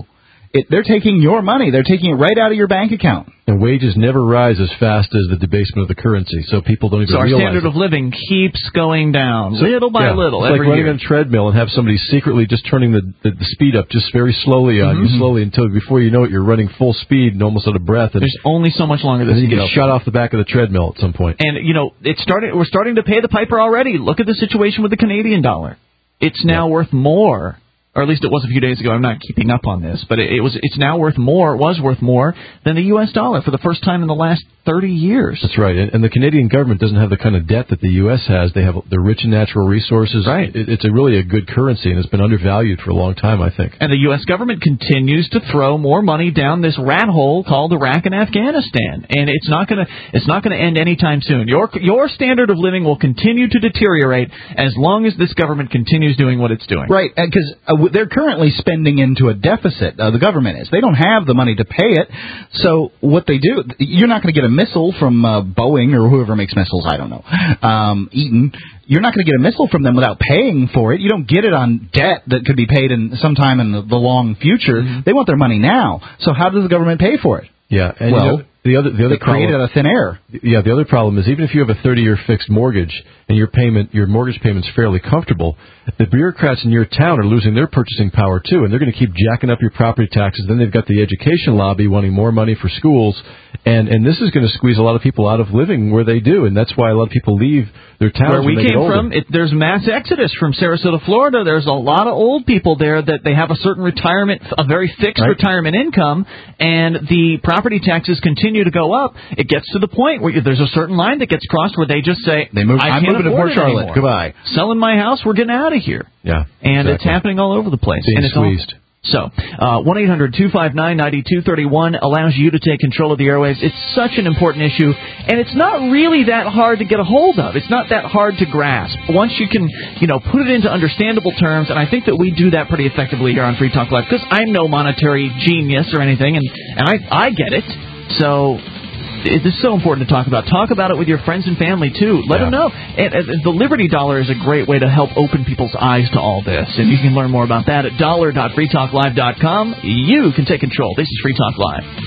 it, they're taking your money. They're taking it right out of your bank account. And wages never rise as fast as the debasement of the currency, so people don't even so our realize standard it. of living keeps going down, So, little by yeah, little, it's every like running year. on a treadmill and have somebody secretly just turning the, the, the speed up just very slowly on Mm-hmm. you, slowly until before you know it, you're running full speed and almost out of breath. And There's only so much longer this then you can get go. shot off the back of the treadmill at some point. And, you know, it's starting, we're starting to pay the piper already. Look at the situation with the Canadian dollar. It's now worth more, or at least it was a few days ago. I'm not keeping up on this, but it, it was. It's now worth more, it was worth more than the U S dollar for the first time in the last thirty years. That's right. And, and the Canadian government doesn't have the kind of debt that the U S has. They have they're rich in natural resources. Right. It, it's a really a good currency, and it's been undervalued for a long time, I think. And the U S government continues to throw more money down this rat hole called Iraq and Afghanistan, and it's not going to it's not going to end anytime soon. Your your standard of living will continue to deteriorate as long as this government continues doing what it's doing. Right, because uh, they're currently spending into a deficit. Uh, the government is. They don't have the money to pay it. So what they do, you're not going to get a missile from uh, Boeing or whoever makes missiles. I don't know. Um, Eaton. You're not going to get a missile from them without paying for it. You don't get it on debt that could be paid in sometime in the, the long future. Mm-hmm. They want their money now. So how does the government pay for it? Yeah. And well, you know, the other the other they create it out of thin air. Yeah. The other problem is even if you have a thirty-year fixed mortgage and your payment, your mortgage payment's fairly comfortable, the bureaucrats in your town are losing their purchasing power too, and they're going to keep jacking up your property taxes. Then they've got the education lobby wanting more money for schools, and and this is going to squeeze a lot of people out of living where they do, and that's why a lot of people leave their towns. Where we when they came get older. from, it, there's mass exodus from Sarasota, Florida. There's a lot of old people there that they have a certain retirement, a very fixed right. retirement income, and the property taxes continue to go up. It gets to the point where there's a certain line that gets crossed where they just say, they move, I I'm can't moving to afford Port it Charlotte. anymore. Goodbye. Selling my house, we're getting out of here. Yeah, and exactly. it's happening all over the place. Being and it's squeezed. All, so, uh, one eight hundred two five nine nine two three one allows you to take control of the airwaves. It's such an important issue, and it's not really that hard to get a hold of. It's not that hard to grasp. Once you can, you know, put it into understandable terms, and I think that we do that pretty effectively here on Free Talk Live, because I'm no monetary genius or anything, and, and I, I get it. So it is so important to talk about. Talk about it with your friends and family, too. Let yeah. them know. And, and the Liberty Dollar is a great way to help open people's eyes to all this. And you can learn more about that at dollar dot free talk live dot com. You can take control. This is Free Talk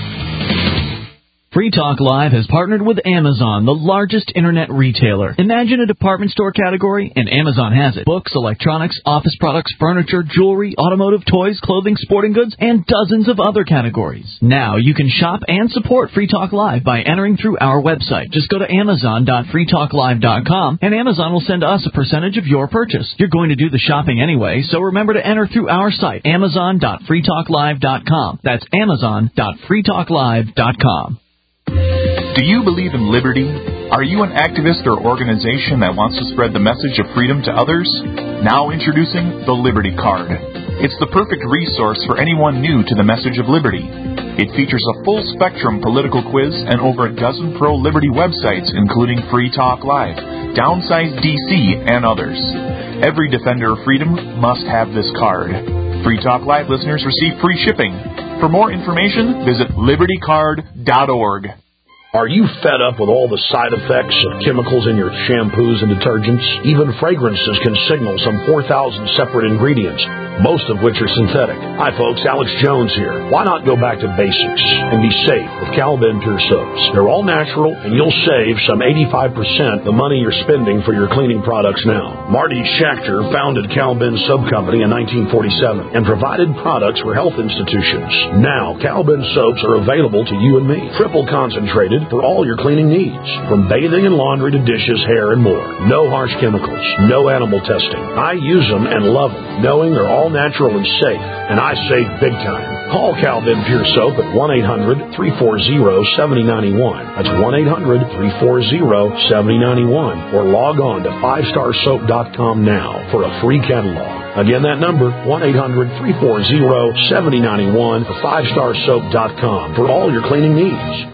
Live. Free Talk Live has partnered with Amazon, the largest internet retailer. Imagine a department store category, and Amazon has it. Books, electronics, office products, furniture, jewelry, automotive, toys, clothing, sporting goods, and dozens of other categories. Now you can shop and support Free Talk Live by entering through our website. Just go to amazon dot free talk live dot com, and Amazon will send us a percentage of your purchase. You're going to do the shopping anyway, so remember to enter through our site, amazon dot free talk live dot com. That's amazon dot free talk live dot com. Do you believe in liberty? Are you an activist or organization that wants to spread the message of freedom to others? Now introducing the Liberty Card. It's the perfect resource for anyone new to the message of liberty. It features a full spectrum political quiz and over a dozen pro-liberty websites, including Free Talk Live, Downsize D C, and others. Every defender of freedom must have this card. Free Talk Live listeners receive free shipping. For more information, visit liberty card dot org. Are you fed up with all the side effects of chemicals in your shampoos and detergents? Even fragrances can signal some four thousand separate ingredients, most of which are synthetic. Hi folks, Alex Jones here. Why not go back to basics and be safe with Cal-Ben Pure Soaps? They're all natural, and you'll save some eighty-five percent the money you're spending for your cleaning products now. Marty Schachter founded Cal-Ben Soap Company in nineteen forty-seven and provided products for health institutions. Now, Cal-Ben soaps are available to you and me, triple concentrated for all your cleaning needs, from bathing and laundry to dishes, hair, and more. No harsh chemicals, no animal testing. I use them and love them, knowing they're all natural and safe, and I save big time. Call Cal-Ben Pure Soap at one eight hundred three four zero seven zero nine one. That's one eight hundred three four zero seven zero nine one, or log on to five star soap dot com now for a free catalog. Again, that number, one eight hundred three four zero seven zero nine one, or five star soap dot com for all your cleaning needs.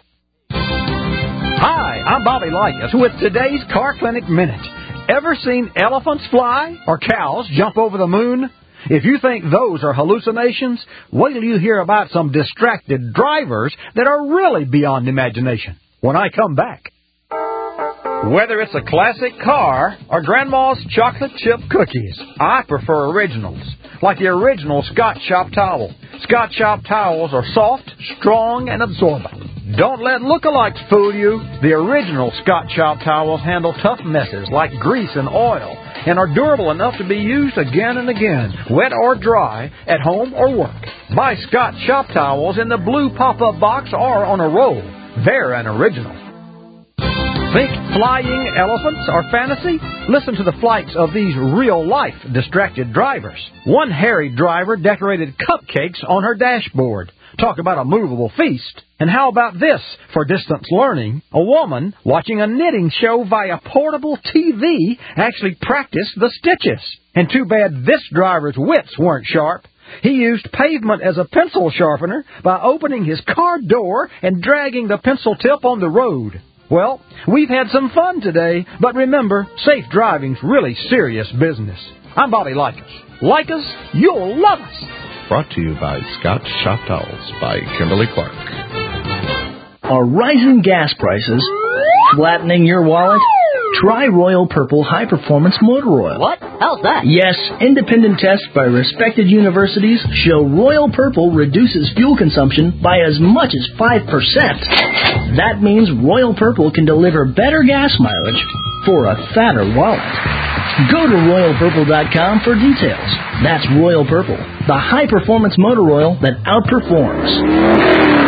Hi, I'm Bobby Likas with today's Car Clinic Minute. Ever seen elephants fly or cows jump over the moon? If you think those are hallucinations, wait till you hear about some distracted drivers that are really beyond imagination when I come back. Whether it's a classic car or Grandma's chocolate chip cookies, I prefer originals, like the original Scott Shop towel. Scott Shop towels are soft, strong, and absorbent. Don't let lookalikes fool you. The original Scott Shop towels handle tough messes like grease and oil and are durable enough to be used again and again, wet or dry, at home or work. Buy Scott Shop towels in the blue pop-up box or on a roll. They're an original. Think flying elephants are fantasy? Listen to the flights of these real-life distracted drivers. One hairy driver decorated cupcakes on her dashboard. Talk about a movable feast. And how about this for distance learning? A woman watching a knitting show via portable T V actually practiced the stitches. And too bad this driver's wits weren't sharp. He used pavement as a pencil sharpener by opening his car door and dragging the pencil tip on the road. Well, we've had some fun today, but remember, safe driving's really serious business. I'm Bobby Likas. Like us, you'll love us. Brought to you by Scott Shop Towels by Kimberly Clark. Are rising gas prices flattening your wallet? Try Royal Purple High Performance Motor Oil. What? How's that? Yes, independent tests by respected universities show Royal Purple reduces fuel consumption by as much as five percent. That means Royal Purple can deliver better gas mileage for a fatter wallet. Go to royal purple dot com for details. That's Royal Purple, the high-performance motor oil that outperforms.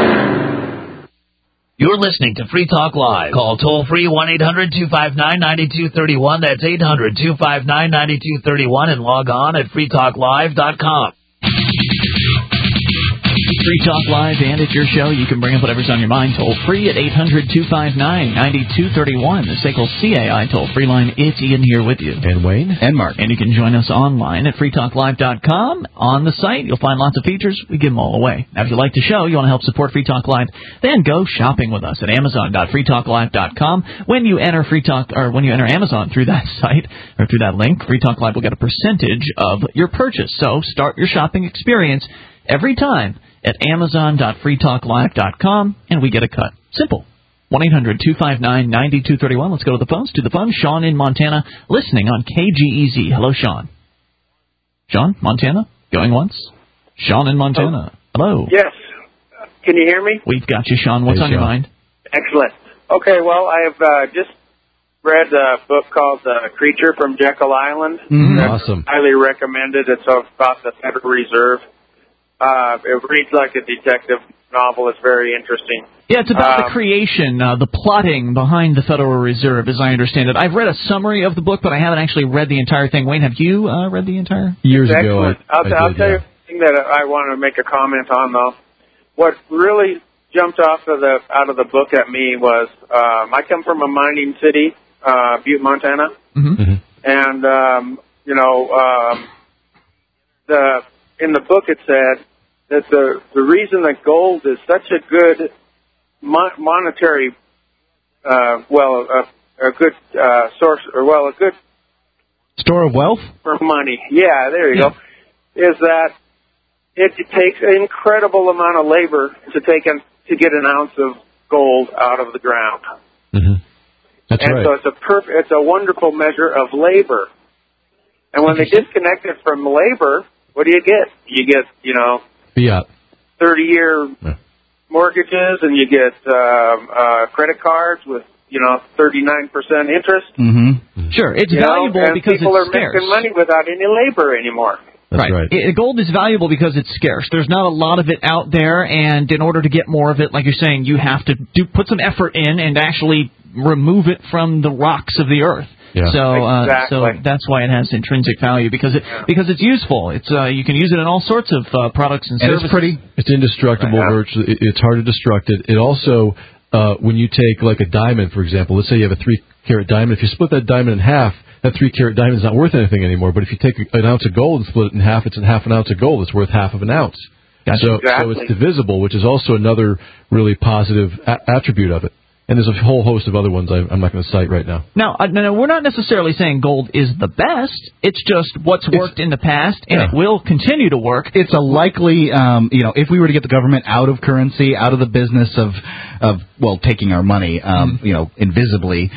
You're listening to Free Talk Live. Call toll-free one eight hundred two five nine nine two three one. That's eight hundred two five nine nine two three one. And log on at free talk live dot com. Free Talk Live, and it's your show. You can bring up whatever's on your mind toll-free at eight hundred two five nine nine two three one. The S A C L C A I toll-free line. It's Ian here with you. And Wayne. And Mark. And you can join us online at free talk live dot com. On the site, you'll find lots of features. We give them all away. Now, if you like the show, you want to help support Free Talk Live, then go shopping with us at amazon dot free talk live dot com. When you enter Free Talk, or when you enter Amazon through that site, or through that link, Free Talk Live will get a percentage of your purchase. So start your shopping experience every time at amazon dot free talk live dot com, and we get a cut. Simple. one eight hundred two five nine nine two three one. Let's go to the phones. To the phone, Sean in Montana, listening on K G E Z. Hello, Sean. Sean, Montana, going once. Sean in Montana. Hello. Yes. Can you hear me? We've got you, Sean. What's Hey, on your Sean. mind? Excellent. Okay, well, I have uh, just read a book called uh, Creature from Jekyll Island. Mm, That's awesome. highly recommended. It's about the Federal Reserve. Uh, it reads like a detective novel. It's very interesting. Yeah, it's about Um, the creation, uh, the plotting behind the Federal Reserve, as I understand it. I've read a summary of the book, but I haven't actually read the entire thing. Wayne, have you uh, read the entire? Years It's ago, I, excellent. I'll, I I'll did, tell yeah. you the thing that I want to make a comment on, though. What really jumped off of the out of the book at me was um, I come from a mining city, uh, Butte, Montana, Mm-hmm. and um, you know um, the in the book it said that the the reason that gold is such a good mon- monetary, uh, well, a, a good uh, source, or well, a good Store of wealth? for money. Yeah, there you go. Is that it takes an incredible amount of labor to take an, to get an ounce of gold out of the ground. Mm-hmm. That's and right. so it's a perf- it's a wonderful measure of labor. And when they disconnect it from labor, what do you get? You get, you know, Fiat. thirty-year mortgages, and you get um, uh, credit cards with, you know, thirty-nine percent interest. Mm-hmm. Sure, it's You know, valuable and because people it's are scarce. making money without any labor anymore. That's right. It, gold is valuable because it's scarce. There's not a lot of it out there, and in order to get more of it, like you're saying, you have to do put some effort in and actually remove it from the rocks of the earth. Yeah. So, uh, Exactly. so that's why it has intrinsic value because it because it's useful. It's uh, you can use it in all sorts of uh, products and, And services. it's pretty. It's indestructible. Right. Virtually, It- it's hard to destruct it. It also, uh, when you take like a diamond, for example, let's say you have a three carat diamond. If you split that diamond in half, that three carat diamond is not worth anything anymore. But if you take an ounce of gold and split it in half, it's in half an ounce of gold. It's worth half of an ounce. Gotcha. So, so Exactly. it's divisible, which is also another really positive a- attribute of it. And there's a whole host of other ones I, I'm not going to cite right now. Now, uh, no, no, we're not necessarily saying gold is the best. It's just what's worked in the past, and it will continue to work. It's a likely, um, you know, if we were to get the government out of currency, out of the business of, of well, taking our money, um, you know, invisibly,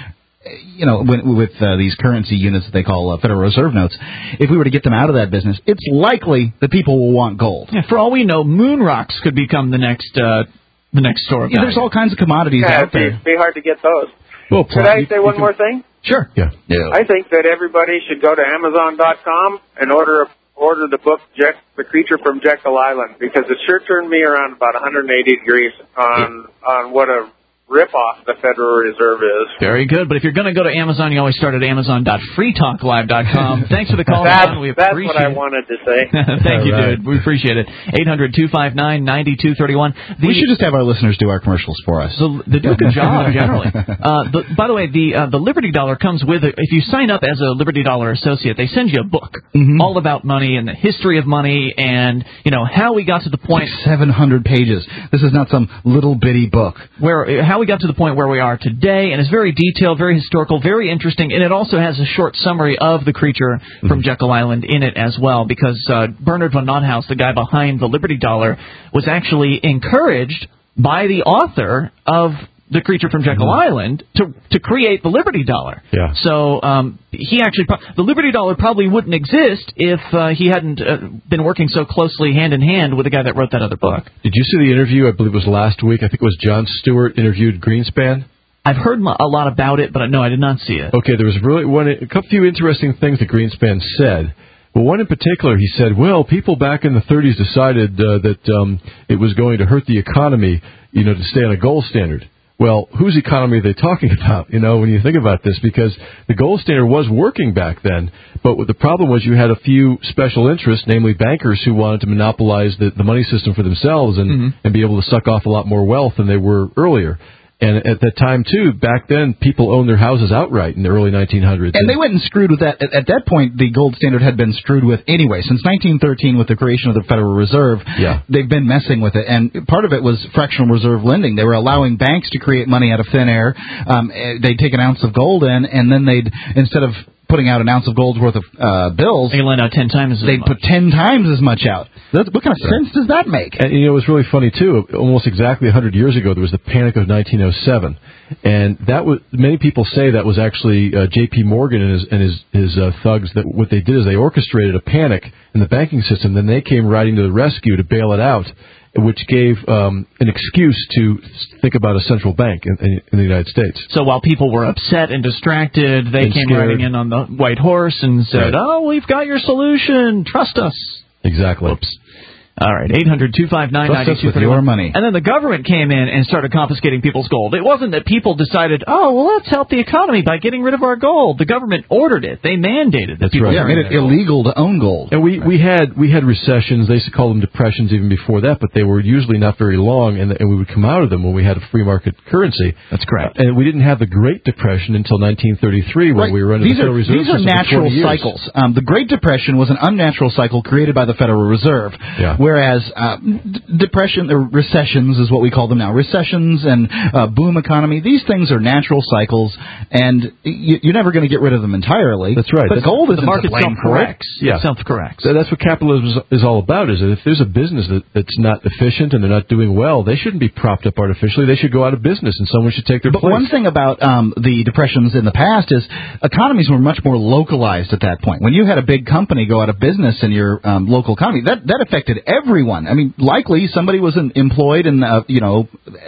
you know, when, with uh, these currency units that they call uh, Federal Reserve notes, if we were to get them out of that business, it's likely that people will want gold. Yeah, for all we know, moon rocks could become the next uh, the next store of yeah, There's all kinds of commodities yeah, out there. it'd be hard to get those. Well, Could I say one can, more thing? Sure. Yeah. yeah. I think that everybody should go to Amazon dot com and order a, order the book Jack, The Creature from Jekyll Island, because it sure turned me around about one hundred eighty degrees on on what a rip-off the Federal Reserve is. Very good. But if you're going to go to Amazon, you always start at amazon dot free talk live dot com. Thanks for the call, that's, John. We that's appreciate what I it. wanted to say. Thank you, right. dude. We appreciate it. eight hundred two five nine nine two three one. We should just have our listeners do our commercials for us. So they do a good job, generally. Uh, the, by the way, the uh, the Liberty Dollar comes with, a, if you sign up as a Liberty Dollar associate, they send you a book mm-hmm. all about money and the history of money and, you know, how we got to the point. Like seven hundred pages. This is not some little bitty book. Where how we got to the point where we are today, and it's very detailed, very historical, very interesting, and it also has a short summary of the creature mm-hmm. from Jekyll Island in it as well, because uh, Bernard von Nothaus, the guy behind the Liberty Dollar, was actually encouraged by the author of The Creature from Jekyll mm-hmm. Island to to create the Liberty Dollar. Yeah. So um, he actually the Liberty Dollar probably wouldn't exist if uh, he hadn't uh, been working so closely hand in hand with the guy that wrote that other book. Did you see the interview? I believe it was last week. I think it was Jon Stewart interviewed Greenspan. I've heard a lot about it, but no, I did not see it. Okay, there was really one, a couple few interesting things that Greenspan said. Well, one in particular, he said, well, people back in the thirties decided uh, that um, it was going to hurt the economy, you know, to stay on a gold standard. Well, whose economy are they talking about, you know, when you think about this? Because the gold standard was working back then, but what the problem was you had a few special interests, namely bankers, who wanted to monopolize the, the money system for themselves and, mm-hmm. and be able to suck off a lot more wealth than they were earlier. And at that time, too, back then, people owned their houses outright in the early nineteen hundreds. And they went and screwed with that. At, at that point, the gold standard had been screwed with anyway. Since nineteen thirteen, with the creation of the Federal Reserve, yeah. they've been messing with it. And part of it was fractional reserve lending. They were allowing banks to create money out of thin air. Um, they'd take an ounce of gold in, and then they'd, instead of putting out an ounce of gold's worth of uh, bills, they lend out ten times as they'd much. put ten times as much out. That, what kind of right. sense does that make? And, you know, it was really funny, too. Almost exactly one hundred years ago, there was the Panic of nineteen oh seven. And that was, many people say that was actually uh, J P. Morgan and his, and his, his uh, thugs, that what they did is they orchestrated a panic in the banking system. Then they came riding to the rescue to bail it out, which gave um, an excuse to think about a central bank in, in, in the United States. So while people were upset and distracted, they and came scared. riding in on the white horse and said, right. oh, we've got your solution. Trust us. Exactly. Oops. All right, eight hundred two five nine nine two three one. Money. And then the government came in and started confiscating people's gold. It wasn't that people decided, oh, well, let's help the economy by getting rid of our gold. The government ordered it. They mandated that That's people right. Yeah, made it gold. illegal to own gold. And we, we had we had recessions. They used to call them depressions even before that, but they were usually not very long, and, and we would come out of them when we had a free market currency. That's correct. Uh, and we didn't have the Great Depression until nineteen thirty-three when right. we were under these the Federal are, Reserve These are System natural for twenty years. cycles. Um, the Great Depression was an unnatural cycle created by the Federal Reserve, yeah. whereas uh, d- depression or recessions is what we call them now. Recessions and uh, boom economy, these things are natural cycles, and you, you're never going to get rid of them entirely. That's right. But That's, gold isn't the market to blame for it. self-corrects. Yeah. It self-corrects. So that's what capitalism is, is all about, is that if there's a business that, that's not efficient and they're not doing well, they shouldn't be propped up artificially. They should go out of business, and someone should take their But place. one thing about um, the depressions in the past is economies were much more localized at that point. When you had a big company go out of business in your um, local economy, that, that affected everyone. I mean, likely somebody was an employed in, uh, you know,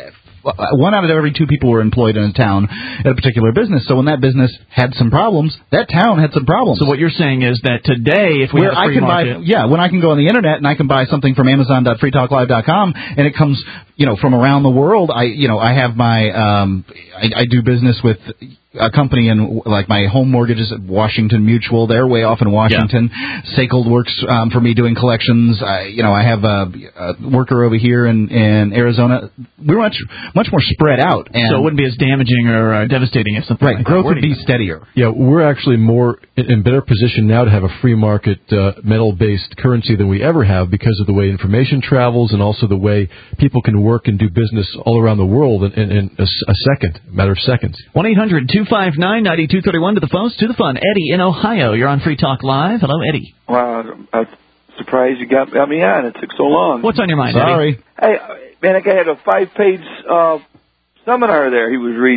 one out of every two people were employed in a town at a particular business. So when that business had some problems, that town had some problems. So what you're saying is that today, if we Where had a free I can market, buy, yeah, when I can go on the internet and I can buy something from Amazon dot free talk live dot com, and it comes, you know, from around the world. I, you know, I have my, um, I, I do business with a company in, like, my home mortgage is at Washington Mutual. They're way off in Washington. Yeah. Seychelles works um, for me doing collections. I, you know, I have a, a worker over here in, in Arizona. We're much much more spread out. And so it wouldn't be as damaging or uh, devastating as something right. like Growth that. would be steadier. Yeah, we're actually more in, in better position now to have a free market uh, metal-based currency than we ever have because of the way information travels and also the way people can work and do business all around the world in, in, in a, a second, a matter of seconds. one eight hundred two five nine nine two three one to the phones, to the fun. Eddie in Ohio, you're on Free Talk Live. Hello, Eddie. Well, I'm surprised you got, got me on. It took so long. What's on your mind, Sorry. Eddie? Hey, man, that guy had a five-page uh, seminar there he was reading.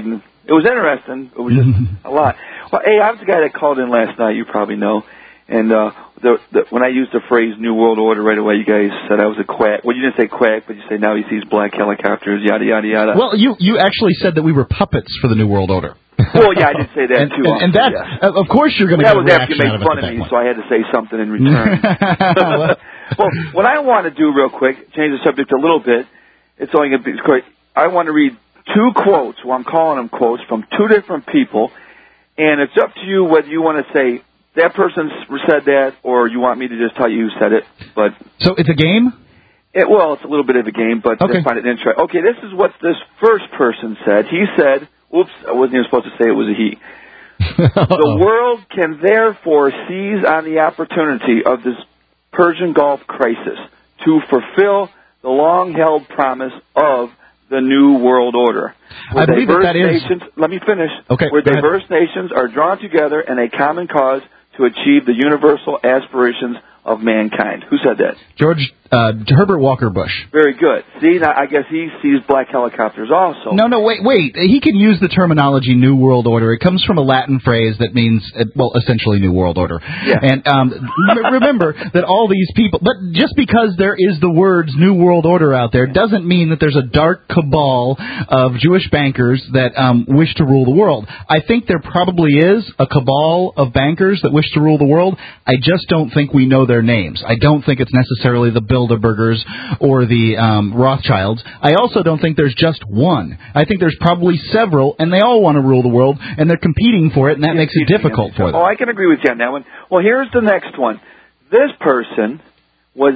It was interesting. It was just a lot. Well, hey, I was the guy that called in last night. You probably know. And uh, the, the, when I used the phrase New World Order right away, you guys said I was a quack. Well, you didn't say quack, but you say now he sees black helicopters, yada, yada, yada. Well, you, you actually said that we were puppets for the New World Order. Well, yeah, I did say that, and, too. And, and that, yeah. uh, of course you're going to well, get a reaction reaction out made of fun it of me, point. so I had to say something in return. Well, what I want to do real quick, change the subject a little bit. It's only going to be quick. I want to read two quotes, well, I'm calling them quotes, from two different people, and it's up to you whether you want to say that person said that or you want me to just tell you who said it. But So it's a game? It, well, it's a little bit of a game, but okay. I find it interesting. Okay, this is what this first person said. He said, oops, I wasn't even supposed to say it was a he. The world can therefore seize on the opportunity of this Persian Gulf crisis to fulfill the long-held promise of the New World Order. Where I believe diverse that, that is... nations, let me finish. Okay, where diverse nations are drawn together in a common cause to achieve the universal aspirations of mankind. Who said that? George uh, Herbert Walker Bush. Very good. See, now I guess he sees black helicopters also. No, no, wait, wait. He can use the terminology New World Order. It comes from a Latin phrase that means, uh, well, essentially New World Order. Yeah. And um, remember that all these people, but just because there is the words New World Order out there doesn't mean that there's a dark cabal of Jewish bankers that um, wish to rule the world. I think there probably is a cabal of bankers that wish to rule the world. I just don't think we know their names. I don't think it's necessarily the Bilderbergers or the um, Rothschilds. I also don't think there's just one. I think there's probably several, and they all want to rule the world, and they're competing for it, and that makes it difficult for them. Oh, I can agree with you on that one. Well, here's the next one. This person was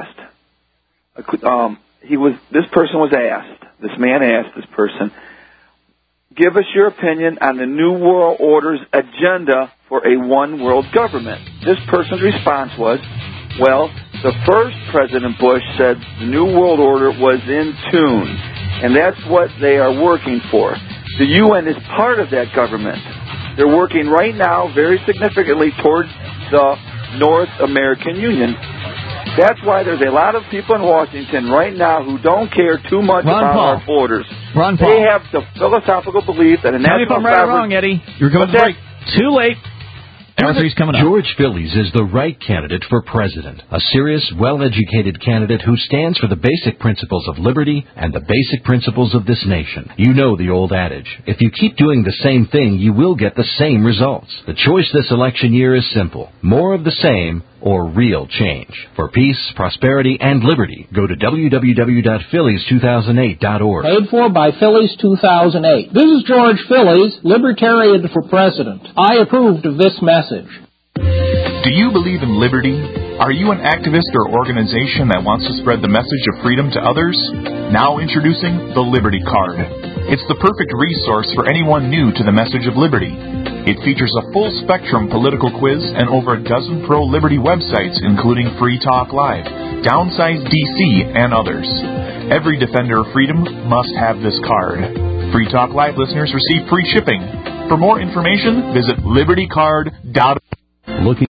asked. Um, he was. This person was asked. This man asked this person, give us your opinion on the New World Order's agenda for a one-world government. This person's response was, well, the first President Bush said the New World Order was in tune, and that's what they are working for. The U N is part of that government. They're working right now very significantly towards the North American Union. That's why there's a lot of people in Washington right now who don't care too much Ron about Paul. our borders. Ron Paul. They have the philosophical belief that a Tell me if national I'm right or sovereign... wrong, Eddie. You're going to break. Too late. Hour three's coming up. George Phillies is the right candidate for president. A serious, well-educated candidate who stands for the basic principles of liberty and the basic principles of this nation. You know the old adage, if you keep doing the same thing, you will get the same results. The choice this election year is simple. More of the same or real change. For peace, prosperity, and liberty, go to w w w dot phillies two thousand eight dot org. Paid for by Phillies two thousand eight. This is George Phillies, Libertarian for President. I approved of this message. Do you believe in liberty? Are you an activist or organization that wants to spread the message of freedom to others? Now introducing the Liberty Card. It's the perfect resource for anyone new to the message of liberty. It features a full-spectrum political quiz and over a dozen pro-liberty websites, including Free Talk Live, Downsize D C, and others. Every defender of freedom must have this card. Free Talk Live listeners receive free shipping. For more information, visit liberty card dot org. Looking